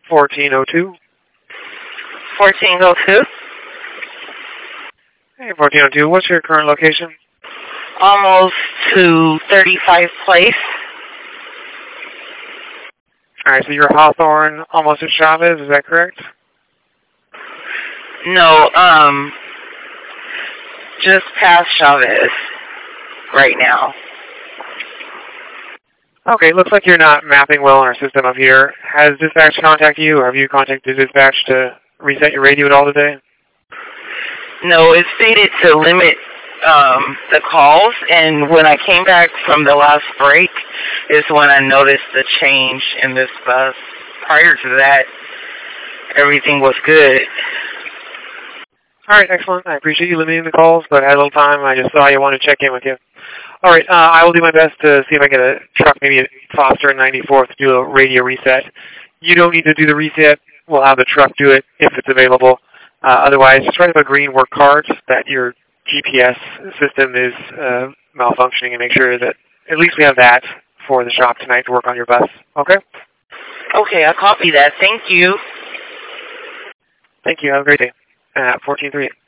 1402. 1402. Hey, 1402, what's your current location? Almost to 35 Place. Alright, so you're Hawthorne, almost at Chavez, is that correct? No, just past Chavez right now. Okay, looks like you're not mapping well in our system up here. Has dispatch contacted you, or have you contacted dispatch to reset your radio at all today? No, it stated to limit the calls, and when I came back from the last break is when I noticed the change in this bus. Prior to that, everything was good. All right, excellent. I appreciate you limiting the calls, but I had a little time. I just saw you wanted to check in with you. All right, I will do my best to see if I can get a truck, maybe at Foster and 94th, to do a radio reset. You don't need to do the reset. We'll have the truck do it if it's available. Otherwise, just write up a green work card that your GPS system is malfunctioning and make sure that at least we have that for the shop tonight to work on your bus. Okay? Okay, I'll copy that. Thank you. Thank you. Have a great day. 14-3.